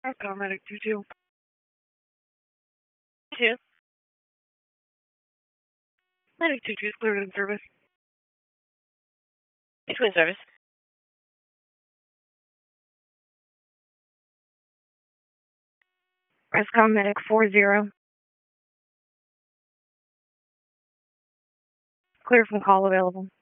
Paramedic 22. 2. Medic 22 is cleared in service. Between service. Rescom Medic 40. Clear from call available.